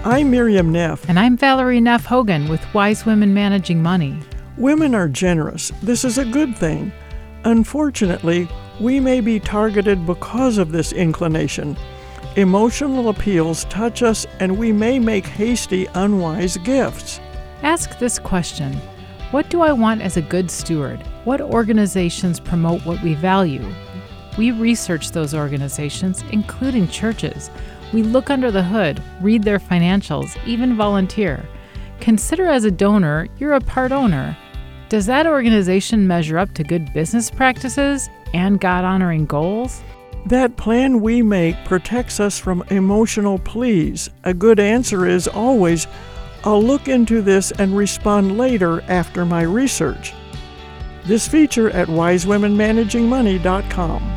I'm Miriam Neff. And I'm Valerie Neff Hogan with Wise Women Managing Money. Women are generous. This is a good thing. Unfortunately, we may be targeted because of this inclination. Emotional appeals touch us, and we may make hasty, unwise gifts. Ask this question: what do I want as a good steward? What organizations promote what we value? We research those organizations, including churches. We look under the hood, read their financials, even volunteer. Consider as a donor, you're a part owner. Does that organization measure up to good business practices and God-honoring goals? That plan we make protects us from emotional pleas. A good answer is always, I'll look into this and respond later after my research. This feature at wisewomenmanagingmoney.com.